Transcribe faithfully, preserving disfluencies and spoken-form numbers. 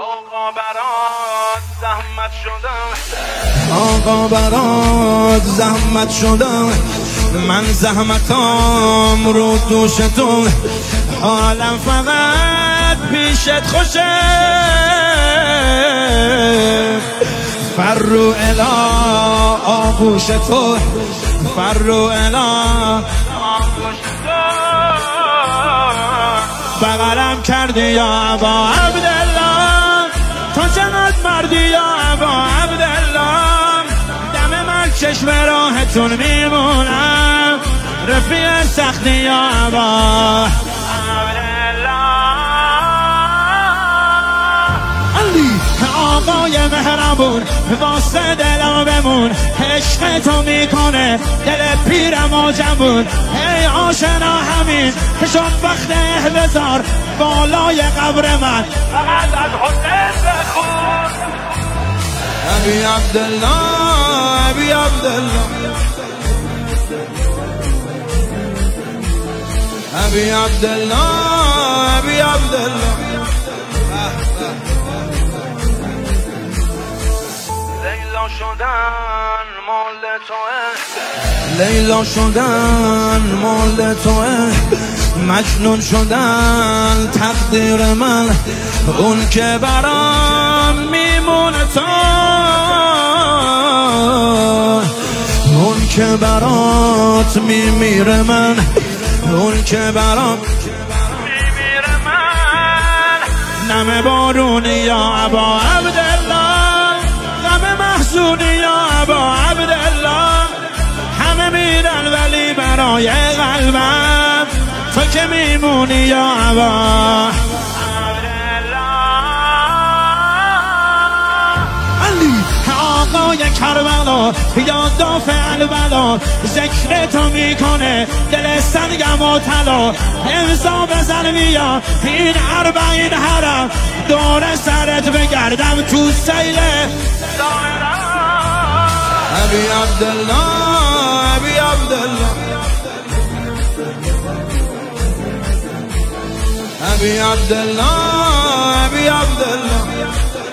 آقا برات زحمت شدم، آقا برات زحمت شدم، من زحمتام رو دوش تو، حالم فقط پیشت خوشه، فرو الا آغوش تو، فرو الا بغلم کردی یا ابا عبدالله، تو چقدر مردی یا ابا عبدالله، دم من چشم راهتون میمونم، رفیق سختی یا ابا آقای مهربون، واسه دلم بمون، عشق تو میکنه دل پیرم و جوون، ای آشنا همین که شد وقت احتضار بالای قبر من، فقط از حسین بخون. ابی عبدالله ابی عبدالله ابی عبدالله ابی عبدالله لیلا شدن مال توه، لیلا شدن مال توه، مجنون شدن تقدیر من، اون که برام میمونه تو، اون که برات میمیره من، اون که برام میمیره من، نم بارونی یا ابا عبدالله، غم محزونی یا ابا عبدالله، همه میرن ولی برای قلبم تو که میمونی یا ابا علی، آقای کربلا یا دافع البلا، ذکر تو میکنه دل سنگم و طلا، امضا بزن بیا این اربعین حرم، دور سرت بگردم تو سیل ابی عبدالله ابی عبدالله ابی عبدالله ابی عبدالله